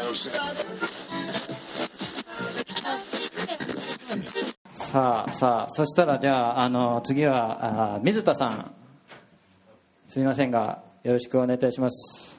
さあそしたらじゃあ次は水田さん、すみませんがよろしくお願いいたします。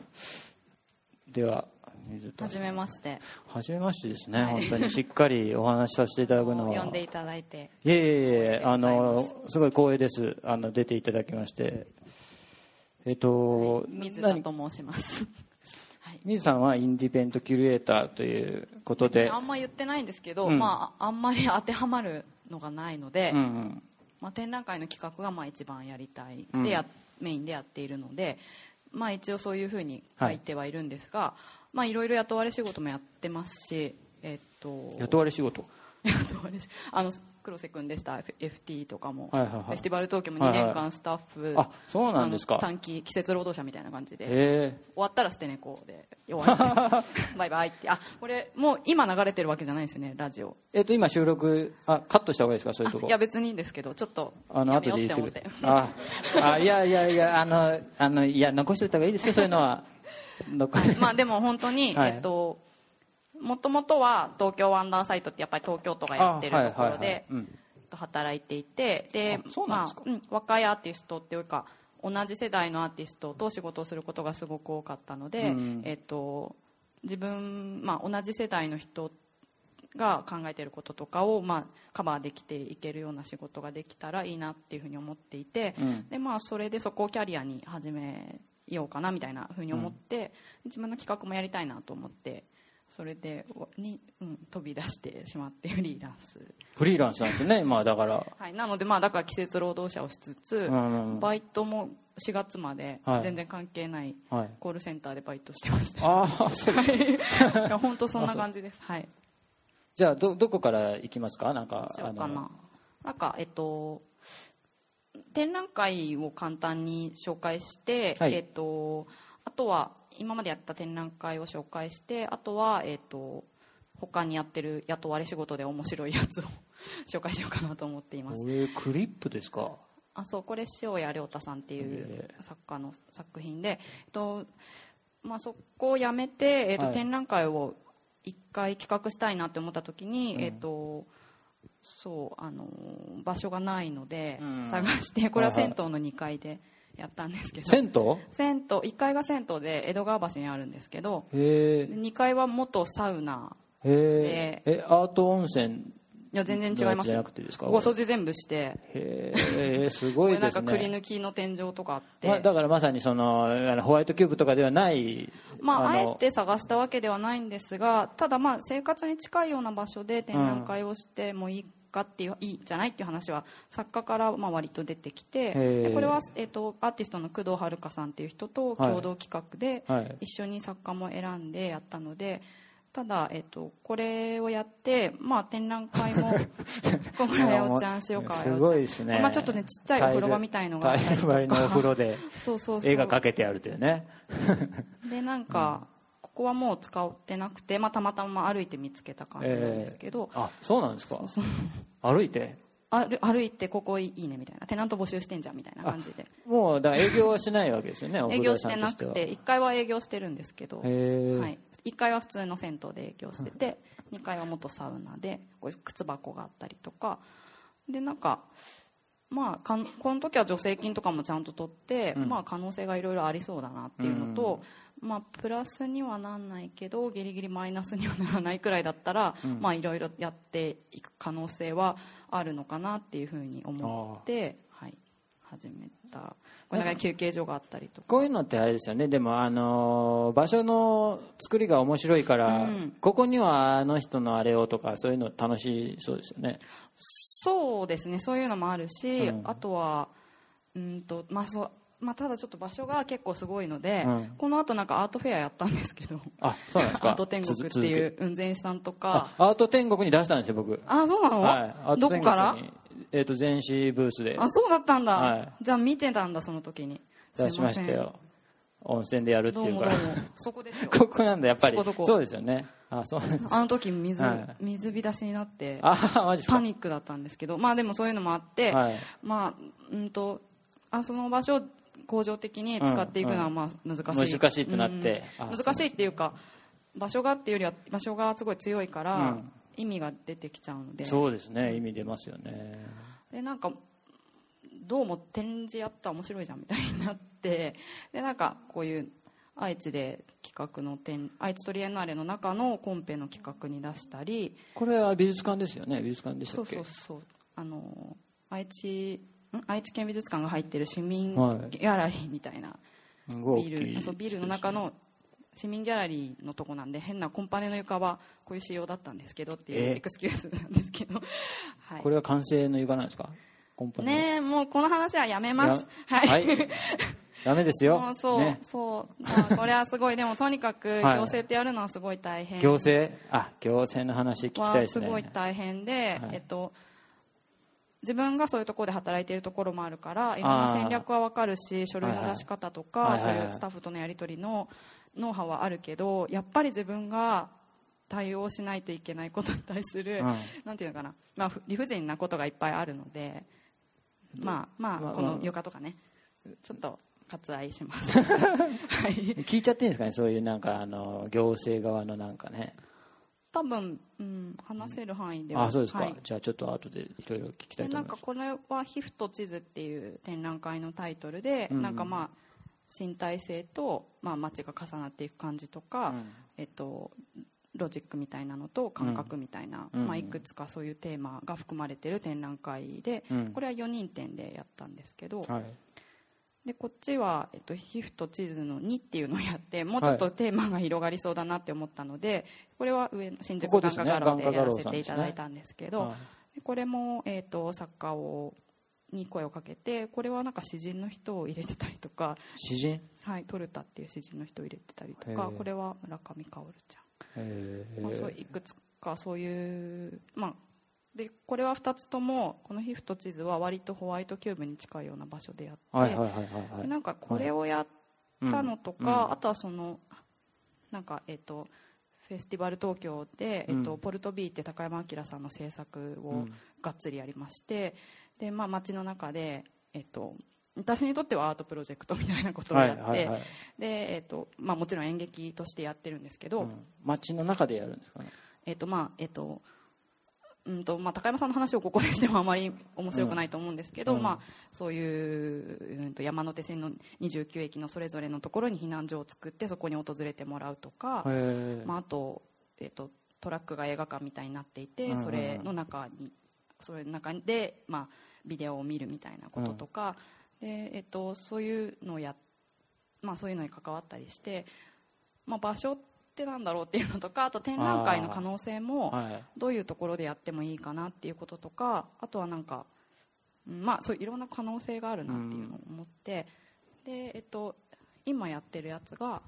では水田さん、 はじめまして。 はじめましてですね、はい、本当にしっかりお話しさせていただくのは呼んでいただいていえすごい光栄です。出ていただきまして、 はい、水田と申しますはい、 水さんはインディペンドキュレーターということで、 あんま言ってないんですけど、まあ、あんまり当てはまるのがないので、まあ、展覧会の企画がまあ一番やりたいで、メインでやっているので、まあ、一応そういうふうに書いてはいるんですが、まあ、いろいろ雇われ仕事もやってますし、 雇われ仕事黒瀬君でした FT とかも、 フェスティバル東京も2年間スタッフ、 あ、そうなんですか。 短期季節労働者みたいな感じで、終わったら捨て猫で終わってバイバイって。これもう今流れてるわけじゃないですよね、ラジオ。 今収録カットした方がいいですか、そういうとこ。 いや別にいいんですけど、ちょっとやめようって思って。 いや残しておいた方がいいですよ、そういうのはまあでも本当に、もともとは東京ワンダーサイトってやっぱり東京都がやってるところで働いていて、で、若いアーティストっていうか同じ世代のアーティストと仕事をすることがすごく多かったので、自分、同じ世代の人が考えていることとかを、カバーできていけるような仕事ができたらいいなっていうふうに思っていて、でそれでそこをキャリアに始めようかなみたいなふうに思って、自分の企画もやりたいなと思って、それで飛び出してしまってフリーランスなんですね、だから、 はい、なのでだから季節労働者をしつつ、バイトも4月まで全然関係ないコールセンターでバイトしてました、そうです本当そんな感じです。はい、 じゃあどこから行きますか。 展覧会を簡単に紹介して、あとは今までやった展覧会を紹介して、あとは、他にやってる雇われ仕事で面白いやつを紹介しようかなと思っています。 クリップですか。 そう、これ塩谷亮太さんっていう作家の作品で、そこをやめて、展覧会を一回企画したいなって思った時に、場所がないので探して、これは銭湯の2階でやったんですけど、銭湯1階が銭湯で江戸川橋にあるんですけど、2階は元サウナで、 アート温泉。 いや全然違いますよ。ご掃除全部して、 すごいですね。 なんかくり抜きの天井とかあって、 だからまさにホワイトキューブとかではない、 あえて探したわけではないんですが、ただ生活に近いような場所で展覧会をしてもいいかっていう、いいじゃないっていう話は作家から割と出てきて、これは、アーティストの工藤遥さんっていう人と共同企画で一緒に作家も選んでやったので、ただ、これをやって、展覧会も小村八百ちゃん、塩川八百ちゃん、 すごいですね。 ちょっとね、ちっちゃいお風呂場みたいのがあったりとか、 タイル張りのお風呂で絵が描けてあるというね。 でここはもう使ってなくて、たまたま歩いて見つけた感じなんですけど、 そうなんですか。歩いてここいいねみたいな、テナント募集してんじゃんみたいな感じで、 もう営業はしないわけですよね。 営業してなくて、1階は営業してるんですけど、1階は普通の銭湯で営業してて、2階は元サウナで靴箱があったりとかで、この時は助成金とかもちゃんと取って、可能性がいろいろありそうだなっていうのと、プラスにはなんないけどギリギリマイナスにはならないくらいだったら、いろいろやっていく可能性はあるのかなっていうふうに思って、始めた。これ休憩所があったりとか、 こういうのってあれですよね。でも場所の作りが面白いから、ここにはあの人のあれをとか、そういうの楽しそうですよね。 そうですね、そういうのもあるし、あとはただちょっと場所が結構すごいので、この後アートフェアやったんですけど、 そうなんですか。 アート天国っていう雲仙さんとか、 アート天国に出したんですよ僕。 そうなの、どこから？ 前市ブースで。 そうだったんだ、じゃあ見てたんだ、その時に。 出しましたよ。温泉でやるっていうから。 そこですよ。 ここなんだ、やっぱり。 そうですよね。そうなんです。 あの時水浸しになってマジですか。 パニックだったんですけど、でもそういうのもあって、その場所を恒常的に使っていくのは難しい。 難しいってなって。 難しいっていうか、 場所がっていうよりは場所がすごい強いから、意味が出てきちゃうので。 そうですね、意味出ますよね。 でなんかどうも展示やったら面白いじゃんみたいになって、でなんかこういう愛知で企画の愛知トリエンナーレの中のコンペの企画に出したり。これは美術館ですよね。美術館でしたっけ？ そう愛知県美術館が入ってる市民ギャラリーみたいな、ビルの中の市民ギャラリーのとこなんで、変なコンパネの床はこういう仕様だったんですけどっていうエクスキューズなんですけど、 はい、これは完成の床なんですか？コンパネねえ、もうこの話はやめます。 はい、ダメですよ。 そう、ね、そう、まあ、これはすごい。でもとにかく行政ってやるのはすごい大変。 行政の話聞きたいですね。 すごい大変で、自分がそういうところで働いているところもあるから、いろんな戦略は分かるし、書類の出し方とか、そういうスタッフとのやり取りのノウハウはあるけど、やっぱり自分が対応しないといけないことに対する、なんていうのかな、まあ、理不尽なことがいっぱいあるので、まあこの床とかね、ちょっと割愛します。はい、 聞いちゃっていいんですかね、そういうなんか行政側のなんかね。 多分、話せる範囲では。 そうですか、はい、じゃあちょっと後でいろいろ聞きたいと思います。 なんかこれは皮膚と地図っていう展覧会のタイトルで、なんかまあ身体性と、まあ、街が重なっていく感じとか、ロジックみたいなのと感覚みたいな、まあ、いくつかそういうテーマが含まれている展覧会で、これは4人展でやったんですけど、でこっちは、皮膚と地図の2っていうのをやって、もうちょっとテーマが広がりそうだなって思ったので、これは上新宿眼科画廊でやらせていただいたんですけど、これも、作家に声をかけて、これはなんか詩人の人を入れてたりとか、 詩人、 はい、トルタっていう詩人の人を入れてたりとか、これは村上薫ちゃん、まあ、そういくつかそういう、まあ、でこれは2つとも、この皮膚と地図は割とホワイトキューブに近いような場所でやって、なんかこれをやったのとか、あとはそのなんかフェスティバル東京で、ポルト B って高山明さんの制作をがっつりやりまして、で、まあ、街の中で、私にとってはアートプロジェクトみたいなことをやって、で、まあ、もちろん演劇としてやってるんですけど、 街の中でやるんですかね。 まあ、高山さんの話をここでしてもあまり面白くないと思うんですけど、まあ、そういう、山手線の29駅のそれぞれのところに避難所を作って、そこに訪れてもらうとか、まあ、あと、トラックが映画館みたいになっていて、それの中で、まあ、ビデオを見るみたいなこととか、でそういうのをまあ、そういうのに関わったりして、まあ、場所ってなんだろうっていうのとか、あと展覧会の可能性もどういうところでやってもいいかなっていうこととか、あとはなんか、まあ、そういろんな可能性があるなっていうのを思って、で、今やってるやつが、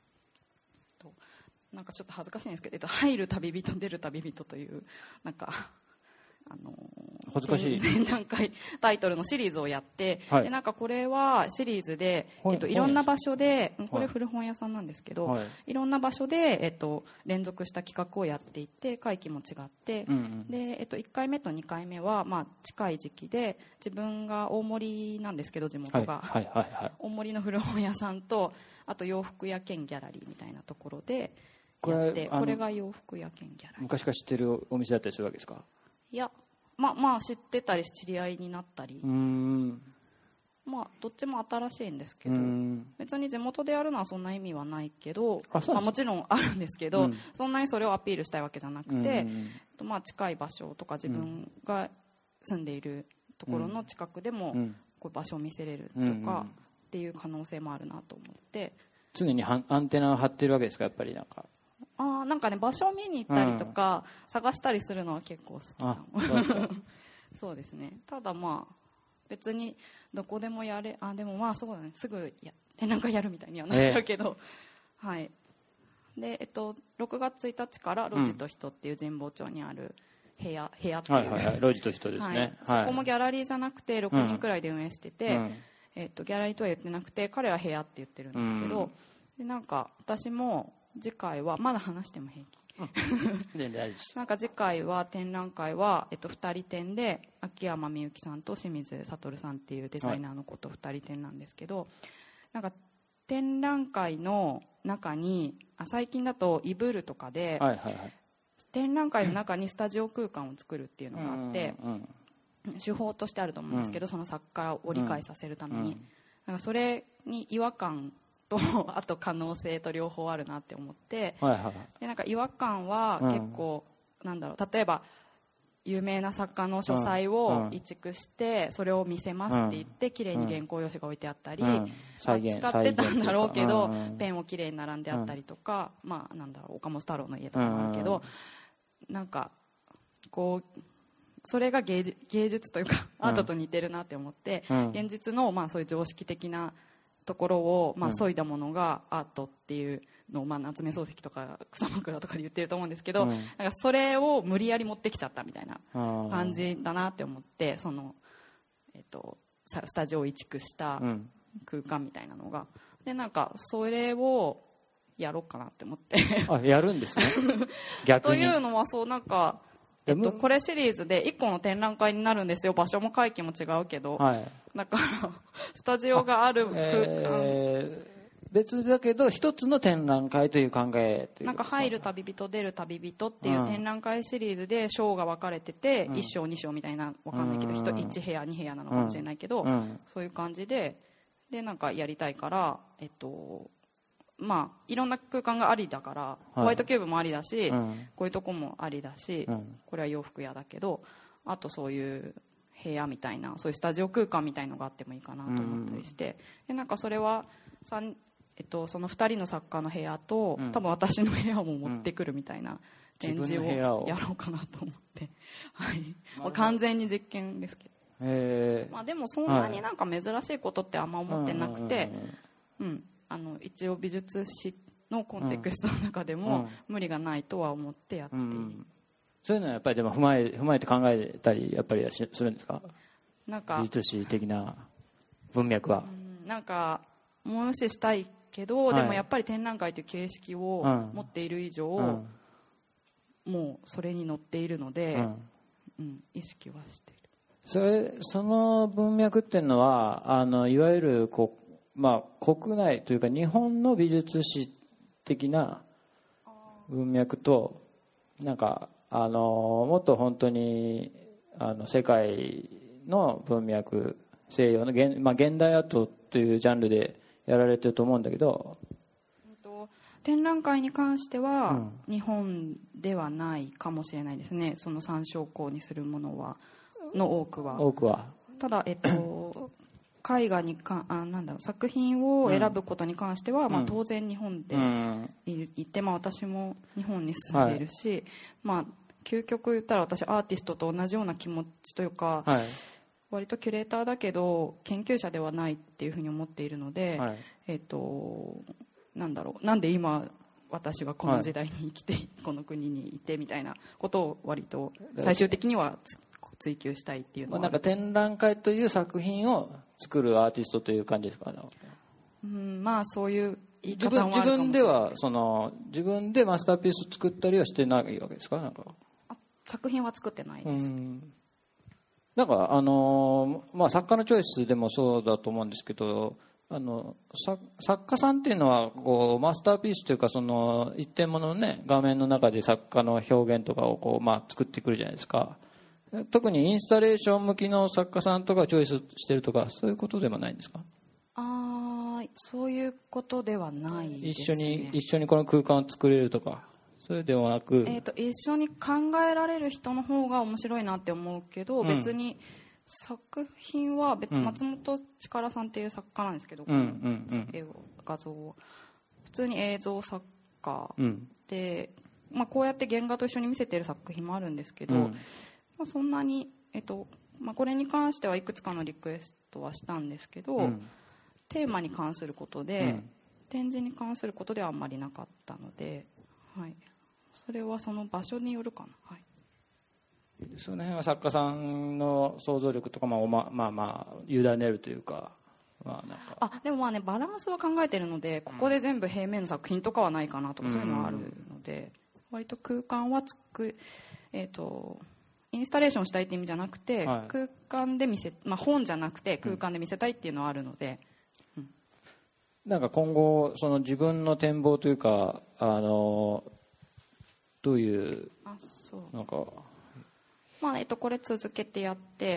なんかちょっと恥ずかしいんですけど、入る旅人出る旅人というなんか恥ずかしい展覧会タイトルのシリーズをやって、でなんかこれはシリーズで、いろんな場所で、これ古本屋さんなんですけど、いろんな場所で、連続した企画をやっていて、会期も違って、で1回目と2回目は、まあ、近い時期で、自分が大森なんですけど、地元が、大森の古本屋さんと、あと洋服屋兼ギャラリーみたいなところでやって、これが洋服屋兼ギャラリー。 昔から知ってるお店だったりするわけですか？ いや、まあ知ってたり知り合いになったり、まあどっちも新しいんですけど、別に地元でやるのはそんな意味はないけど、まあ、もちろんあるんですけど、そんなにそれをアピールしたいわけじゃなくて、まあ、近い場所とか自分が住んでいるところの近くでもこう場所を見せれるとかっていう可能性もあるなと思って、 常にアンテナを張ってるわけですか？やっぱりなんかね、場所を見に行ったりとか、探したりするのは結構好きなの。そうですね。ただまあ別にどこでもやれ、でもまあそうだね、すぐ展覧会やるみたいにはなっちゃうけど、はい。で6月1日から路地と人っていう神保町にある部屋っていう、 路地と人ですね。 そこもギャラリーじゃなくて6人くらいで運営してて、ギャラリーとは言ってなくて、彼は部屋って言ってるんですけど、でなんか私も次回はまだ話しても平気なんか次回は展覧会は、2人展で秋山みゆきさんと清水悟さんっていうデザイナーの子と2人展なんですけど、なんか展覧会の中に最近だとイブールとかで、展覧会の中にスタジオ空間を作るっていうのがあって、手法としてあると思うんですけど、その作家を理解させるために、なんかそれに違和感とあと可能性と両方あるなって思って、でなんか違和感は結構、なんだろう、例えば有名な作家の書斎を移築してそれを見せますって言って綺麗に原稿用紙が置いてあったり、使ってたんだろうけどペンを綺麗に並んであったりとか、なんだろう、岡本太郎の家とかもあるけど、なんかこうそれが芸術というかアートと似てるなって思って、現実のそういう常識的なところを削いだものがアートっていうのを夏目漱石とか草枕とかで言ってると思うんですけど、なんかそれを無理やり持ってきちゃったみたいな感じだなって思って、その、スタジオを移築した空間みたいなのが、でなんかそれをやろうかなって思ってやるんですね逆に。 というのはそうなんか、これシリーズで1個の展覧会になるんですよ。場所も会期も違うけど、だからスタジオがある空間、 別だけど一つの展覧会という考えという、 なんか入る旅人出る旅人っていう展覧会シリーズで章が分かれてて、1章2章みたいな、分かんないけど1部屋2部屋なのかもしれないけど、そういう感じでなんかやりたいから、いろんな空間がありだから、ホワイトキューブもありだし、こういうとこもありだし、これは洋服屋だけど、あとそういう部屋みたいな、そういうスタジオ空間みたいのがあってもいいかなと思ったりして、でなんかそれはその2人の作家の部屋と、多分私の部屋も持ってくるみたいな展示をやろうかなと思って、完全に実験ですけど、でもそんなになんか珍しいことってあんま思ってなくて、一応美術史のコンテクストの中でも無理がないとは思ってやっている。 そういうのはやっぱりでも踏まえて考えたりやっぱりするんですか？なんか美術史的な文脈は。 なんか無視したいけど、でもやっぱり展覧会という形式を持っている以上、もうそれに乗っているので、意識はしている。 その文脈っていうのはいわゆる国内というか日本の美術史的な文脈と、なんかもっと本当に世界の文脈、西洋の現代アートというジャンルでやられてると思うんだけど、 展覧会に関しては日本ではないかもしれないですね。その参照項にするものの多くはただ、絵画に作品を選ぶことに関しては、当然日本でいて、私も日本に住んでいるし、究極言ったら私アーティストと同じような気持ちというか、割とキュレーターだけど研究者ではないっていうふうに思っているので、なんで今私はこの時代に生きて、この国にいてみたいなことを割と最終的には追求したいっていうのは、 なんか展覧会という作品を作るアーティストという感じですかね。 そういう言い方もあるかもしれない。 自分でマスターピース作ったりはしてないわけですか？なんか作品は作ってないです。 なんか作家のチョイスでもそうだと思うんですけど、作家さんっていうのはマスターピースというか、その一点物のね、画面の中で作家の表現とかを作ってくるじゃないですか。特にインスタレーション向きの作家さんとかチョイスしてるとか、そういうことでもないんですか？ そういうことではないですね。 一緒にこの空間を作れるとか、それではなく、 一緒に考えられる人の方が面白いなって思うけど、別に作品は松本力さんっていう作家なんですけど、画像を普通に映像作家で、こうやって原画と一緒に見せてる作品もあるんですけど、そんなに、これに関してはいくつかのリクエストはしたんですけど、テーマに関することで、展示に関することではあんまりなかったので、それはその場所によるかな。 その辺は作家さんの想像力とか委ねるというか、 でもバランスは考えてるので、ここで全部平面の作品とかはないかなとか、そういうのはあるので、割と空間はインスタレーションしたいって意味じゃなくて、空間で本じゃなくて空間で見せたいっていうのはあるので、 なんか今後その自分の展望というかどういうなんかまあこれ続けてやって、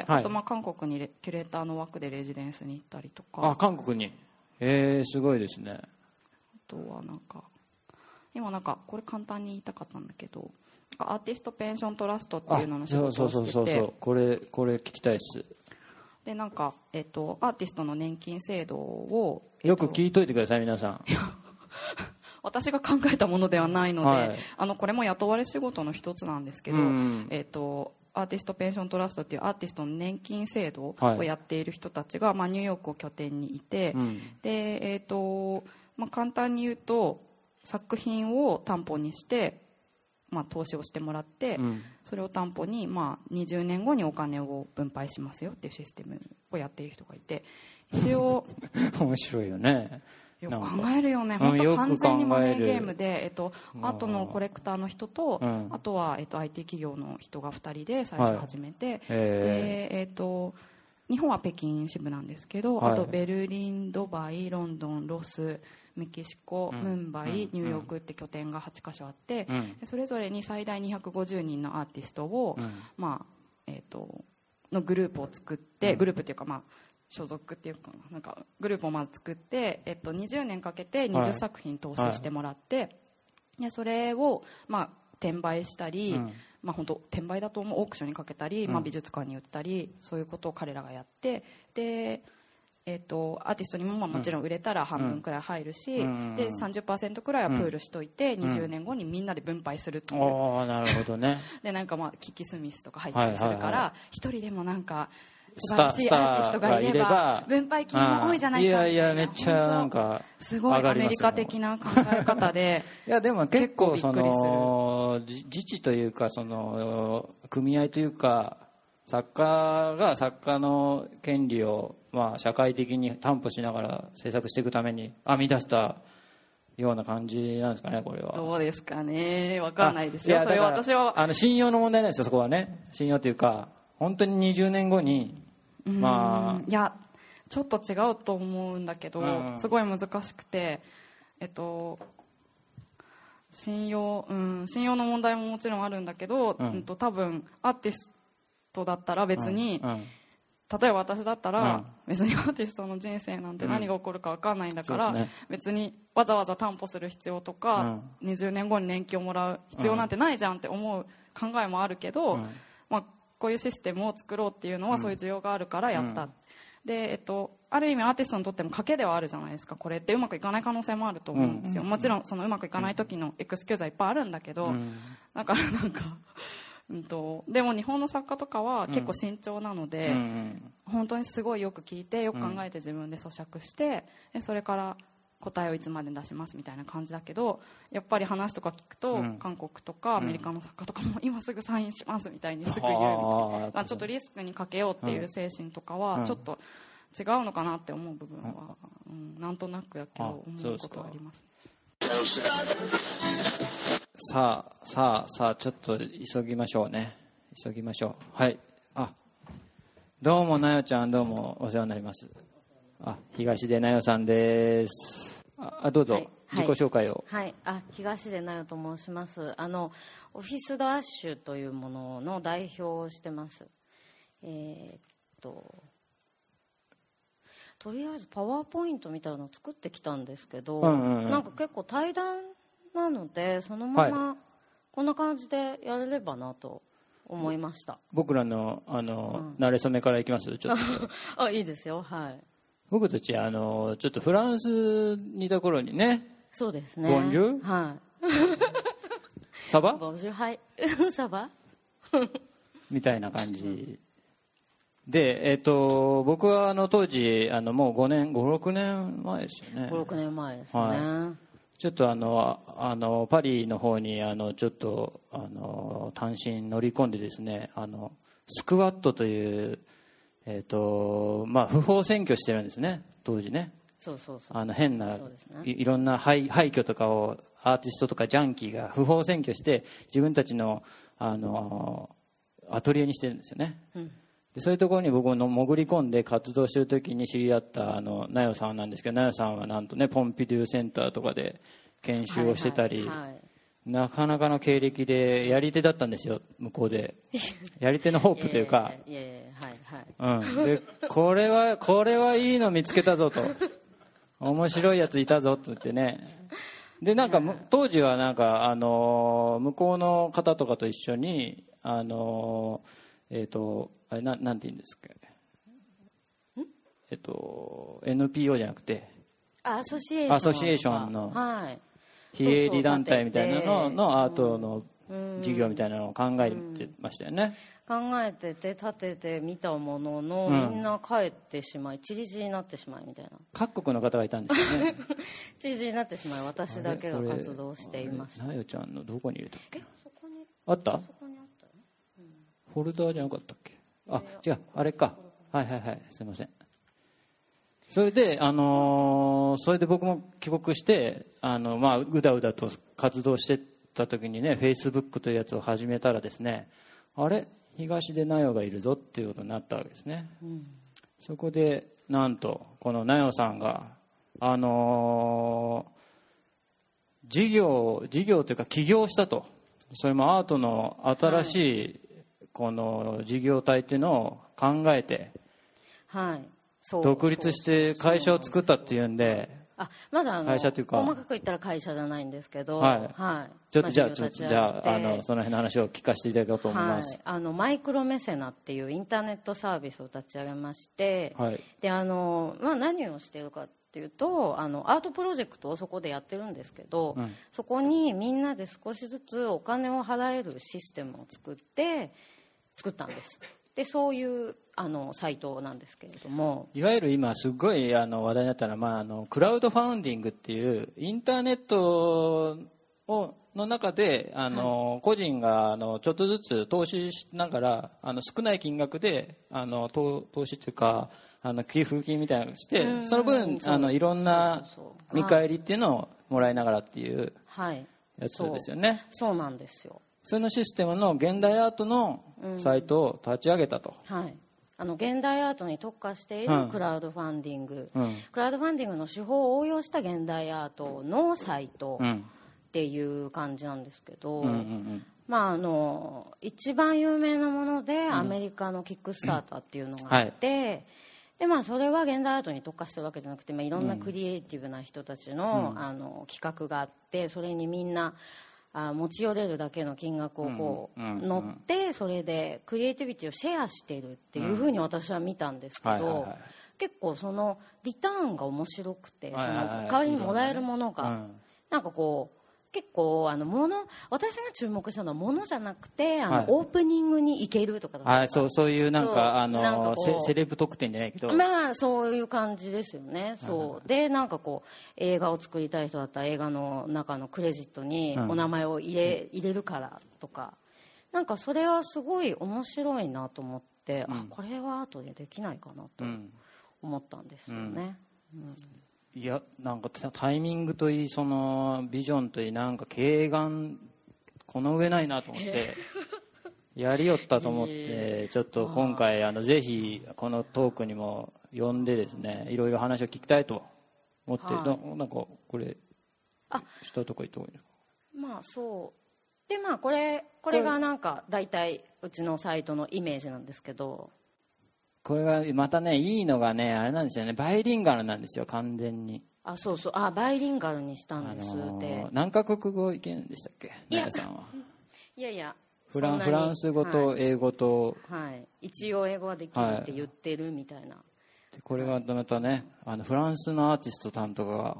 はい、あとまあ韓国にキュレーターの枠でレジデンスに行ったりとか。 韓国にすごいですね。あとはなんか今なんかこれ簡単に言いたかったんだけど、アーティストペンショントラストっていうのの仕事をしてて、 そうこれ聞きたいです。 でなんか、アーティストの年金制度を、 よく聞いといてください皆さん。 私が考えたものではないので、はい、これも雇われ仕事の一つなんですけど、アーティストペンショントラストっていうアーティストの年金制度をやっている人たちが、まあ、ニューヨークを拠点にいて、で、まあ、簡単に言うと作品を担保にして、まあ、投資をしてもらって、それを担保に、まあ、20年後にお金を分配しますよっていうシステムをやっている人がいて、一応面白いよね。 よく考えるよね。本当完全にマネーゲームで、アートのコレクターの人と、あとは、IT 企業の人が2人で最初始めて、で、日本は北京支部なんですけど、あとベルリン、ドバイ、ロンドン、ロス、メキシコ、ムンバイ、ニューヨークって拠点が8カ所あって、それぞれに最大250人のアーティストを、まあのグループを作って、グループっていうか、まあ所属っていうかなんかグループをまず作って、20年かけて20作品投資してもらって、でそれをまあ転売したり、まあ本当転売だと思うオークションにかけたり、まあ美術館に売ったり、そういうことを彼らがやって、でアーティストにもまあもちろん売れたら半分くらい入るし、で 30% くらいはプールしといて、20年後にみんなで分配するっていう。 なるほどね。 でなんかまあキキスミスとか入ったりするから、一人でもなんか素晴らしいアーティストがいれば分配金も多いじゃないかみたいな。 いやめっちゃなんかすごいアメリカ的な考え方でいやでも結構その自治というかその組合というか、作家が作家の権利をまあ社会的に担保しながら制作していくために編み出したような感じなんですかね。これはどうですかね、分かんないですよ。それは私は信用の問題なんですよ、そこはね。信用というか本当に20年後にまあいやちょっと違うと思うんだけど、すごい難しくて、信用の問題ももちろんあるんだけど、多分アーティストだったら別に、例えば私だったら、別にアーティストの人生なんて何が起こるか分かんないんだから、別にわざわざ担保する必要とか、20年後に年金をもらう必要なんてないじゃんって思う考えもあるけど、まあこういうシステムを作ろうっていうのはそういう需要があるからやった、で、ある意味アーティストにとっても賭けではあるじゃないですか。これってうまくいかない可能性もあると思うんですよ。もちろんそのうまくいかない時のエクスキューズはいっぱいあるんだけど、だからなんかでも日本の作家とかは結構慎重なので、本当にすごいよく聞いてよく考えて自分で咀嚼して、でそれから答えをいつまで出しますみたいな感じだけど、やっぱり話とか聞くと、韓国とかアメリカの作家とかも今すぐサインしますみたいにすぐ言うみたいな、ちょっとリスクにかけようっていう精神とかはちょっと違うのかなって思う部分は、なんとなくやけど思うことはあります。 さあちょっと急ぎましょう。はい。どうもなよちゃん、どうもお世話になります。東出なよさんです。どうぞ、自己紹介を。 東出なよと申します。オフィスドアッシュというものの代表をしてます。とりあえずパワーポイントみたいなのを作ってきたんですけど、なんか結構対談なのでそのままこんな感じでやれればなと思いました。 僕らの馴れ初めからいきます。ちょっといいですよ。はい。 僕たちちょっとフランスにいた頃にね。 そうですね。 ボンジュール。 はい。 サバ？ ボンジュール、はい。サバ？ みたいな感じで、僕は当時もう5、6年前ですよね。 5、6年前ですね。はい、 ちょっとパリの方にちょっと単身乗り込んでですね、スクワットという不法占拠してるんですね、当時ね。 そう変な、いろんな廃墟とかをアーティストとかジャンキーが不法占拠して自分たちのアトリエにしてるんですよね。 でそういうところに僕の潜り込んで活動してる時に知り合ったナヨさんなんですけど、ナヨさんはなんとねポンピドゥセンターとかで研修をしてたり、なかなかの経歴でやり手だったんですよ、向こうで。やり手のホープというか、でこれはいいの見つけたぞと、面白いやついたぞって言ってね。でなんか当時はなんか向こうの方とかと一緒にあれなんて言うんですか、NPO じゃなくてアソシエーションの非営利団体みたいなののアートの事業みたいなのを考えてましたよね。 考えてて立ててみたものの、みんな帰ってしまいチリチリになってしまいみたいな、 各国の方がいたんですよね。 チリチリになってしまい私だけが活動していました。 なよちゃんのどこに入れたっけ？あった？フォルダーじゃなかったっけ？違う、あれか。はいすいません。それで僕も帰国してうだうだと活動してた時にね、フェイスブックというやつを始めたらですね、あれ東でナヨがいるぞっていうことになったわけですね。そこでなんとこのナヨさんが事業というか起業したと。それもアートの新しいこの事業体っていうのを考えて、独立して会社を作ったっていうんで、 まだ会社というか細かく言ったら会社じゃないんですけど、 ちょっとじゃあその辺の話を聞かせていただこうと思います。 マイクロメセナっていうインターネットサービスを立ち上げまして、で何をしているかっていうとアートプロジェクトをそこでやってるんですけど、そこにみんなで少しずつお金を払えるシステムを作ったんです。でそういうサイトなんですけれども、 いわゆる今すごい話題になったのは、クラウドファウンディングっていうインターネットの中で個人がちょっとずつ投資しながら少ない金額で投資というか寄付金みたいなのをして、その分いろんな見返りっていうのをもらいながらっていうやつですよね。 そうなんですよ。 そのシステムの現代アートのサイトを立ち上げたと。 現代アートに特化しているクラウドファンディング、クラウドファンディングの手法を応用した現代アートのサイトっていう感じなんですけど、一番有名なものでアメリカのキックスターターっていうのがあって、でそれは現代アートに特化してるわけじゃなくて、いろんなクリエイティブな人たちの、企画があって、それにみんな持ち寄れるだけの金額をこう乗って、それでクリエイティビティをシェアしてるっていうふうに私は見たんですけど、結構そのリターンが面白くて、その代わりにもらえるものがなんかこう結構私が注目したのは物じゃなくてオープニングに行けるとかそういうなんかセレブ特典じゃないけど、 そういう感じですよね。そうでなんかこう映画を作りたい人だったら映画の中のクレジットにお名前を入れるからとか、なんかそれはすごい面白いなと思って、これはアートでできないかなと思ったんですよね。 いやなんかタイミングといい、そのビジョンといい、なんか経眼この上ないなと思ってやりよったと思って、ちょっと今回ぜひこのトークにも呼んでですね、いろいろ話を聞きたいと思って、なんかこれしたとこ行った方がいいですか？ そうでこれがなんか大体うちのサイトのイメージなんですけど、 これがまたねいいのがね、あれなんですよね、バイリンガルなんですよ完全に。 バイリンガルにしたんです。で何カ国語いけるんでしたっけ、ナヤさんは？ いやフランス語と英語と、 一応英語はできるって言ってるみたいな。 でこれがまたねフランスのアーティストさんとかが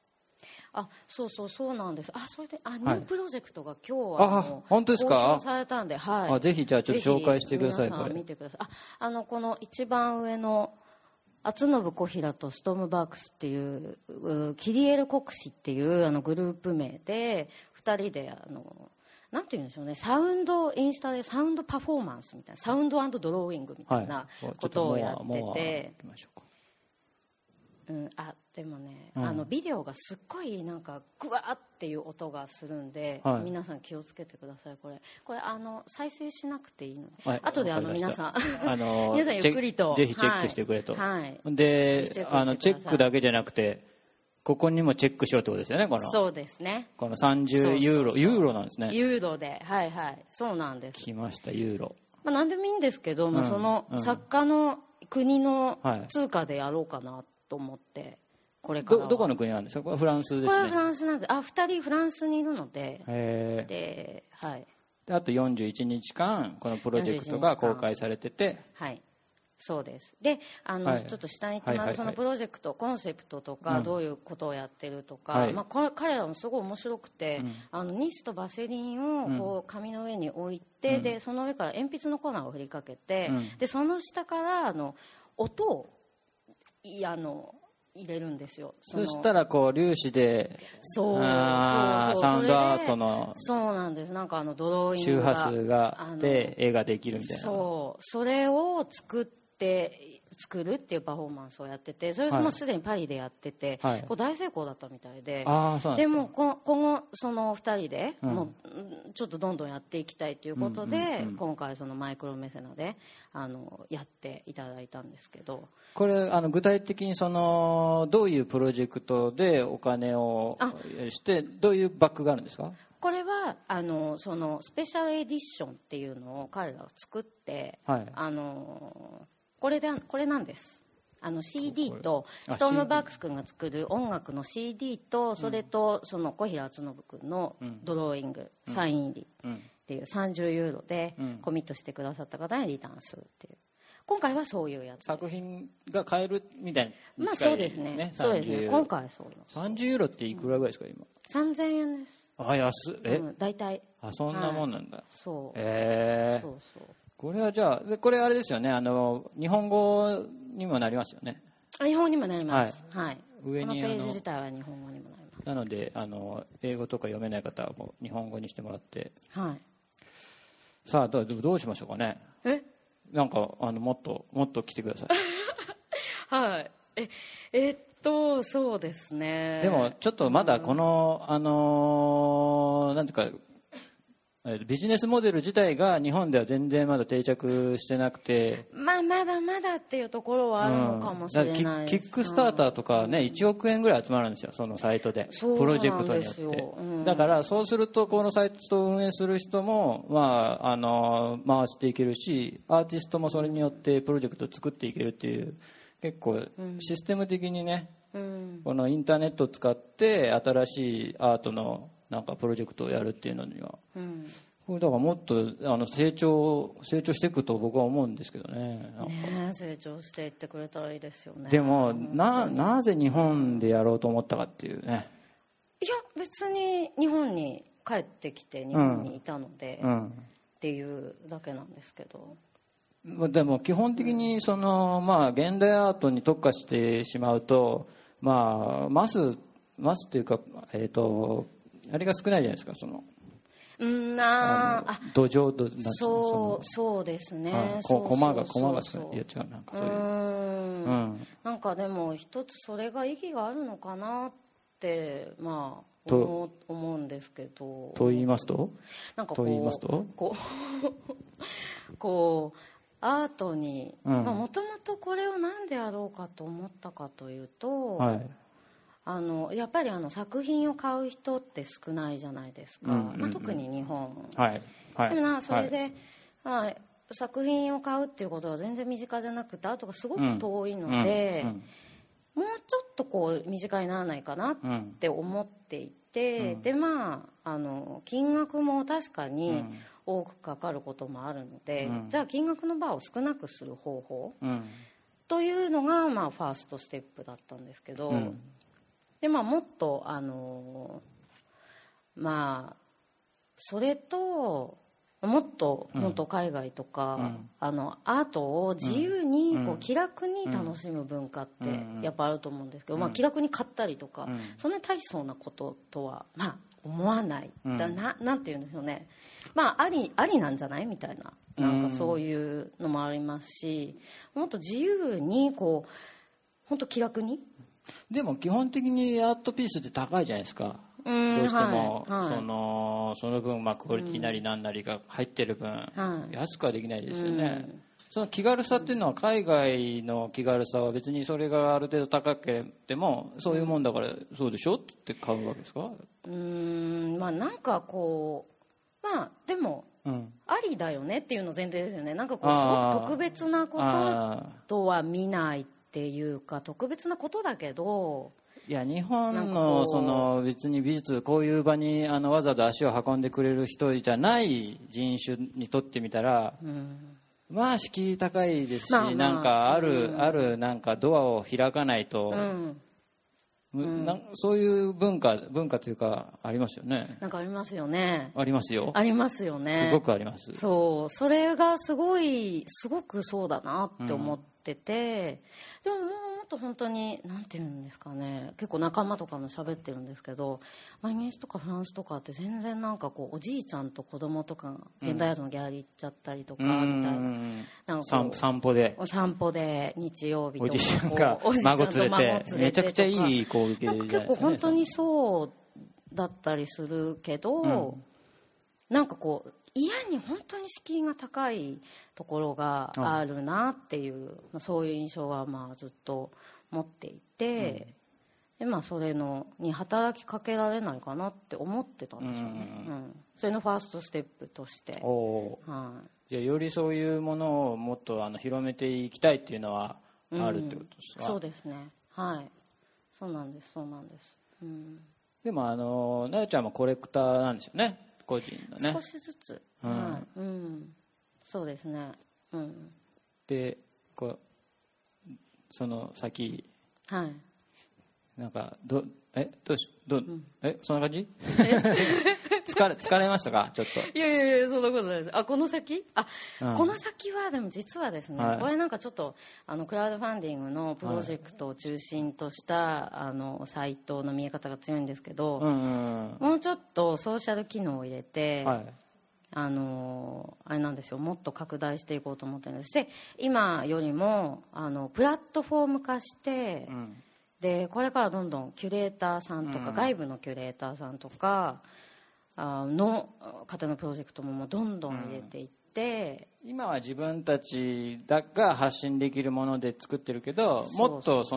そうなんです。それでニュープロジェクトが今日は本当ですか？ 公表されたんで、 ぜひじゃあちょっと紹介してください。 これ見てください。この一番上の厚信小平とストームバークスっていうキリエル国士っていうグループ名で2人でなんていうんでしょうね、サウンドインスタでサウンドパフォーマンスみたいな、サウンド&ドローイングみたいなことをやってて、 でもね、ビデオがすっごいなんかグワーっていう音がするんで、皆さん気をつけてください。これ再生しなくていいので、後で皆さん皆さんゆっくりとぜひチェックしてくれと、でチェックだけじゃなくてここにもチェックしろってことですよね。 そうですね。 この30ユーロなんですね。 ユーロで、そうなんです。 来ました、ユーロ。 何でもいいんですけど、その作家の国の通貨でやろうかなと思って、これからは。 どこの国なんですか？これフランスですね。 これはフランスなんです。2人フランスにいるので、 であと41日間このプロジェクトが公開されてて、 そうです。で、ちょっと下に行ってそのプロジェクト、コンセプトとか、どういうことをやってるとか、彼らもすごい面白くて、ニスとバセリンをこう紙の上に置いて、でその上から鉛筆の粉を振りかけて、でその下から音を入れるんですよ。 そしたらこう粒子でサウンドアートのそうなんです。なんかドローイング周波数があって絵ができるみたいな。 それを作るっていうパフォーマンスをやってて、それもすでにパリでやってて、こう大成功だったみたいで、でも今後その2人でもうちょっとどんどんやっていきたいということで、今回そのマイクロメセナでやっていただいたんですけど、 これ具体的にどういうプロジェクトでお金をしてどういうバックがあるんですか？ これはそのスペシャルエディションっていうのを彼らが作って、これなんです。CD とストームバックス君が作る音楽の CD と、それとその小平敦信君のドローイング、サイン入りっていう30ユーロでコミットしてくださった方にリターンするっていう。今回はそういうやつ。 作品が買えるみたいな。 そうですね。そうですね。今回はそうなんです。30ユーロっていくらぐらいですか今 ？3000円です。 安っ。 大体。 そんなもんなんだ。 そう。 これはじゃあこれあれですよね。日本語にもなりますよね。 日本語にもなります。 上にこのページ自体は日本語にもなります。 なので英語とか読めない方はもう日本語にしてもらって。さあどうしましょうかね。なんかもっと来てください。そうですね。 でもちょっとまだこのなんていうかビジネスモデル自体が日本では全然まだ定着してなくて、 まだまだっていうところはあるのかもしれないです。キックスターターとかね、1億円ぐらい集まるんですよ、そのサイトでプロジェクトによって。だからそうするとこのサイトを運営する人も回していけるし、アーティストもそれによってプロジェクトを作っていけるっていう、結構システム的にね、このインターネットを使って新しいアートのなんかプロジェクトをやるっていうのには、これだからもっと成長していくと僕は思うんですけどね。 成長していってくれたらいいですよね。 でもなぜ日本でやろうと思ったかっていうね。 いや別に日本に帰ってきて日本にいたので、っていうだけなんですけど。 でも基本的に現代アートに特化してしまうと、マスっていうかあれが少ないじゃないですか、土壌そうですね。 駒が少ない。いや違う、なんかそういう。 なんかでも一つそれが意義があるのかなって思うんですけど。 と言いますと？ なんかこうアートにもともとこれをなんでやろうかと思ったかというと。やっぱり作品を買う人って少ないじゃないですか、特に日本、でもそれで、作品を買うっていうことは全然身近じゃなくて、アートがすごく遠いので、もうちょっと身近にならないかなって思っていて、で金額も確かに多くかかることもあるので、じゃあ金額のバーを少なくする方法、というのがファーストステップだったんですけど、でもっとそれともっと本当海外とか、アートを自由に気楽に楽しむ文化ってやっぱあると思うんですけど、気楽に買ったりとか、そんなに大層なこととは思わない、なんて言うんでしょうね、ありなんじゃないみたいな、なんかそういうのもありますし、もっと自由に本当気楽にでも基本的にアートピースって高いじゃないですか。どうしても、その分、クオリティなりなんなりが入ってる分、安くはできないですよね。その気軽さっていうのは、海外の気軽さは別にそれがある程度高ければもそういうもんだからそうでしょって買うわけですか？ なんかこうでも、ありだよねっていうの前提ですよね。なんかこうすごく特別なこととは見ないっていうか、特別なことだけど、 いや日本のその別に美術こういう場にわざわざ足を運んでくれる人じゃない人種にとってみたら、敷居高いですし、なんかあるなんかドアを開かないと、そういう文化というかありますよね。 なんかありますよね。 ありますよ。 ありますよね。 すごくあります。 そう、それがすごくそうだなって思ってて、でももっと本当になんていうんですかね、結構仲間とかも喋ってるんですけど、イギリスとかフランスとかって全然なんかこうおじいちゃんと子供とか現代アートのギャラリー行っちゃったりとかみたいな、なんか散歩で日曜日とかおじいちゃんが孫連れてめちゃくちゃいい光景じゃないですかね。 結構本当にそうだったりするけど、なんかこう嫌に本当に敷居が高いところがあるなっていう、そういう印象はずっと持っていて、でそれに働きかけられないかなって思ってたんですよね。それのファーストステップとして。 じゃあよりそういうものをもっと広めていきたいっていうのはあるってことですか？ そうですね。はい。そうなんです。 でもなよちゃんもコレクターなんですよね。個人のね。 少しずつ。そうですね。 でその先、なんかそんな感じ？疲れましたかちょっと？ いやそんなことないです。この先？この先はでも実はですね、これなんかちょっとクラウドファンディングのプロジェクトを中心としたサイトの見え方が強いんですけど、もうちょっとソーシャル機能を入れて、あれなんですよ、もっと拡大していこうと思ってるんです。で今よりもプラットフォーム化して、でこれからどんどんキュレーターさんとか、外部のキュレーターさんとかの方のプロジェクトもどんどん入れていって、 今は自分たちが発信できるもので作ってるけど、もっと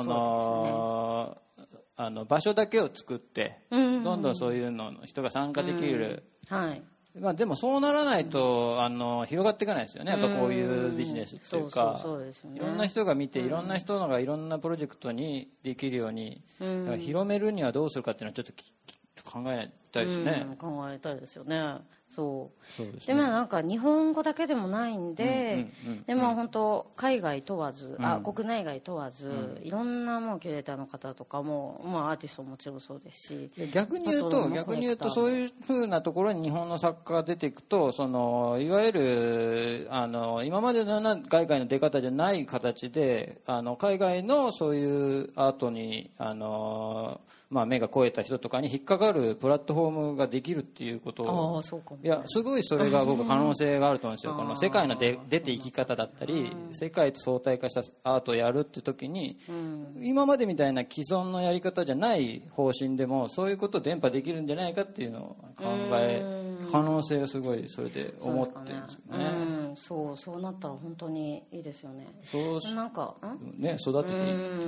場所だけを作って、どんどんそういうの人が参加できる、でもそうならないと広がっていかないですよね。やっぱこういうビジネスっていうか、いろんな人が見て、いろんな人がいろんなプロジェクトにできるように、広めるにはどうするかっていうのはちょっと考えたいですね。 考えたいですよね。そうですね。 でなんか日本語だけでもないんで、で本当海外問わず、国内外問わず、いろんなキュレーターの方とかも、アーティストももちろんそうですし、 逆に言うとそういう風なところに日本の作家が出ていくと、いわゆる今までのような海外の出方じゃない形で海外のそういうアートに目が肥えた人とかに引っかかるプラットフォームができるっていうことを、いやすごいそれが僕可能性があると思うんですよ。この世界の出ていき方だったり、世界と相対化したアートをやるって時に、今までみたいな既存のやり方じゃない方針でもそういうことを伝播できるんじゃないかっていうのを可能性がすごいそれで思ってるんですよね。 そうなったら本当にいいですよね。 なんかね、育てていい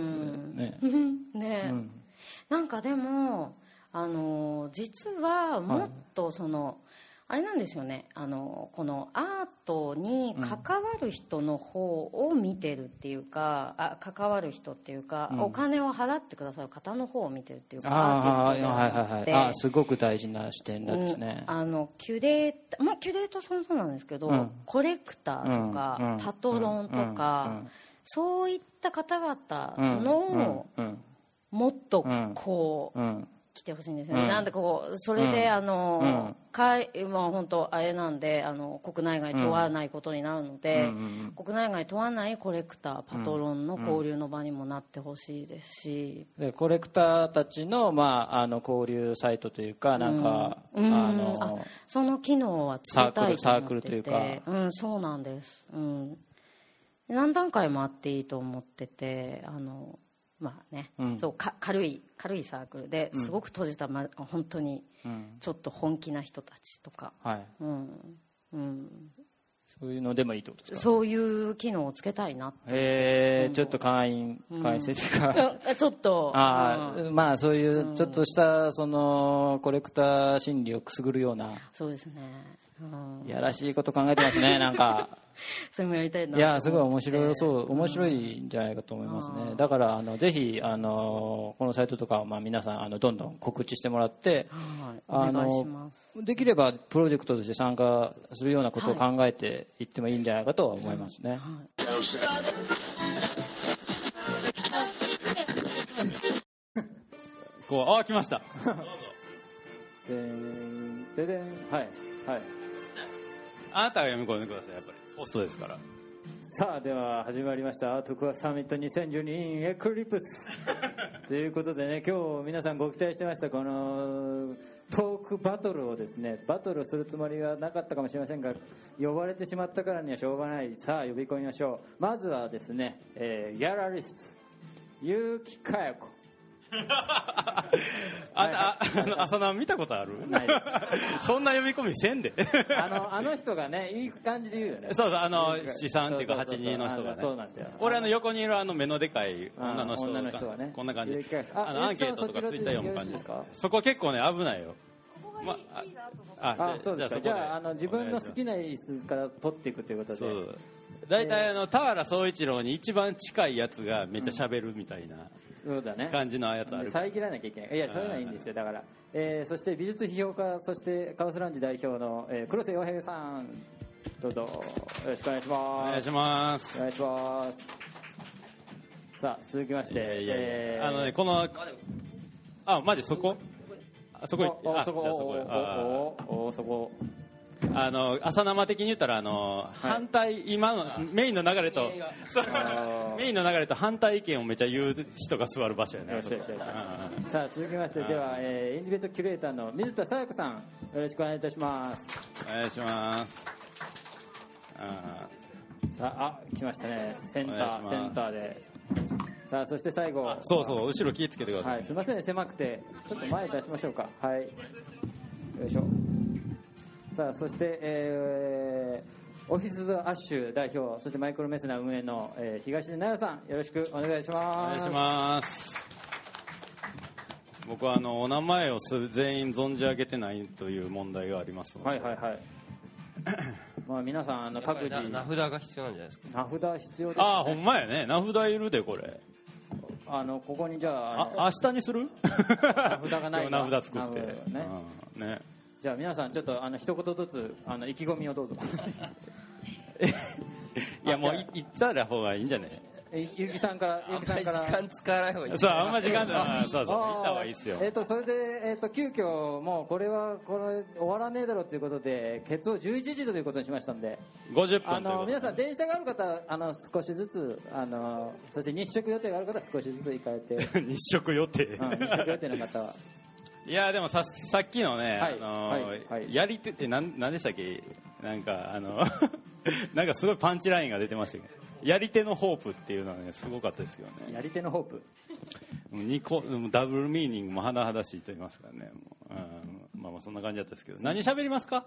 ね。なんかでも実はもっとあれなんですよね、このアートに関わる人の方を見てるっていうか、関わる人っていうか、お金を払ってくださる方の方を見てるっていうか、アーティストではなくて、 すごく大事な視点なんですね。 キュレーターそもそうなんですけど、コレクターとか、パトロンとか、そういった方々のもっとこう来てほしいんですよね。なんでそれで本当あれなんで国内外問わないことになるので、国内外問わないコレクターパトロンの交流の場にもなってほしいですし、 でコレクターたちの交流サイトというか、なんかその機能は作りたいと思ってて、 サークルというか、 そうなんです。何段階もあっていいと思ってて、 まあね、そう軽いサークルですごく閉じた、本当にちょっと本気な人たちとか、 そういうのでもいいってことですか？ そういう機能をつけたいなって。 ちょっと会員制というか、 ちょっとまあそういうちょっとしたそのコレクター心理をくすぐるような、 そうですね、 いやらしいこと考えてますね。なんかそれもやりたいな。 いやすごい面白いんじゃないかと思いますね。だからぜひこのサイトとかを皆さんどんどん告知してもらって、 お願いします。 できればプロジェクトとして参加するようなことを考えていってもいいんじゃないかとは思いますね。 来ました。 ででん、はいはい。 あなたが読み込んでください。やっぱりホストですから。 さあでは始まりましたアートクワサミット2012 in エクリプスということでね、今日皆さんご期待してましたこのトークバトルをですね、バトルするつもりはなかったかもしれませんが、呼ばれてしまったからにはしょうがない。さあ呼び込みましょう。まずはですね、ギャラリスト結城佳代子。 浅野見たことある？ ないです。 そんな呼び込みせんで。 あの人がね、いい感じで言うよね。 そう資産っていうか82の人がね。 そうなんですよ。 俺横にいる目のでかい女の人がね、 こんな感じ。アンケートとかツイッター読む感じですか？そこ結構ね危ないよ。 そうですか。じゃあ自分の好きな椅子から取っていくということで。 大体田原総一郎に一番近いやつがめっちゃ喋るみたいな。 そうだね、 感じのやつある。 遮らなきゃいけない。いやそういうのはいいんですよ。だから、そして美術批評家、そしてカオスランジ代表の、黒瀬洋平さん、どうぞよろしくお願いします。 お願いします。 お願いします。さあ続きまして、 このマジそこそこ朝生的に言ったら反対、今のメインの流れと反対意見をめっちゃ言う人が座る場所やね。 さあ続きまして、ではインディベントキュレーターの水田紗耶子さん、よろしくお願いいたします。 お願いします。 さあ来ましたね、センターで。さあそして最後、 そう後ろ気をつけてください。 すみませんね、狭くてちょっと前出しましょうか。はい、よいしょ。さあそして、オフィス・アッシュ代表、そしてマイクロメスナ運営の、東出奈代さん、よろしくお願いします。 お願いします。僕はお名前を全員存じ上げてないという問題がありますので。 皆さん各自名札が必要なんじゃないですか。 名札必要ですね。 ほんまやね、名札いるでこれ。 ここにじゃあ明日にする？ 名札がない名札作ってね。じゃあ皆さんちょっと一言ずつ意気込みをどうぞ。 いやもう言ったら方がいいんじゃね？ ゆきさんから時間使わない方がいい。 そうあんま時間そう言った方がいいですよ。 それで急遽もうこれ終わらねえだろうということでケツを11時ということにしましたんで、 50分皆さん電車がある方少しずつそして日食予定がある方は少しずつ行かれて。 日食予定。 日食予定の方は。 いやでもさっきのね、やり手って何でしたっけ？なんかなんかすごいパンチラインが出てましたけど、やり手のホープっていうのはねすごかったですけどね。 やり手のホープ。 ダブルミーニングも甚だしいと言いますからね。まあそんな感じだったですけど、何喋りますか？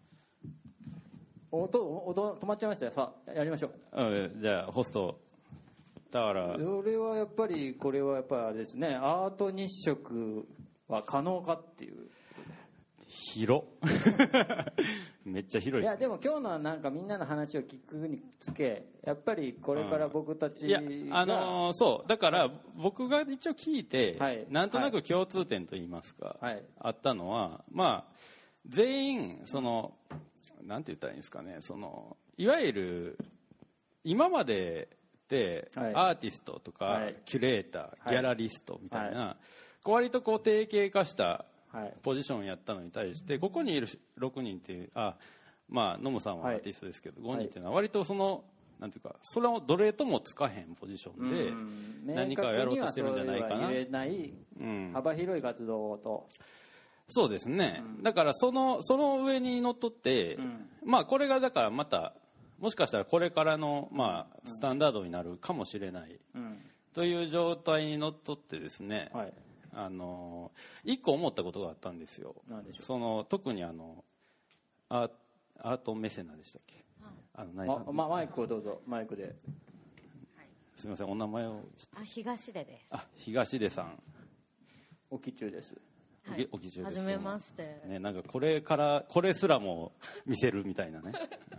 音止まっちゃいましたよ。さあやりましょう。じゃあホストだから。 これはやっぱりあれですね。アート日食は可能かっていう。 広めっちゃ広いです。 いやでも今日のはなんかみんなの話を聞くにつけ、やっぱりこれから僕たちが、 そうだから僕が一応聞いて、なんとなく共通点といいますか、あったのは、全員なんて言ったらいいんですかね、いわゆる今まででアーティストとかキュレーター、ギャラリストみたいな、割と定型化したポジションやったのに対して、ここにいる6人っていうノムさんはアーティストですけど、5人っていうのは割となんていうか、それをどれともつかへんポジションで何かをやろうとしてるんじゃないかな。 言えない幅広い活動と。 そうですね。だからその上にのっとって、これがだからまたもしかしたらこれからのスタンダードになるかもしれない。 という状態にのっとってですね、 はい、 一個思ったことがあったんですよ。 何でしょう。 特にアートメセナでしたっけ、 マイクをどうぞ。マイクで、 すみません、お名前を東出です。 東出さん、 おきちゅうです。 はい、 おきちゅうです。 はじめまして、 ね、なんかこれすらも見せるみたいなね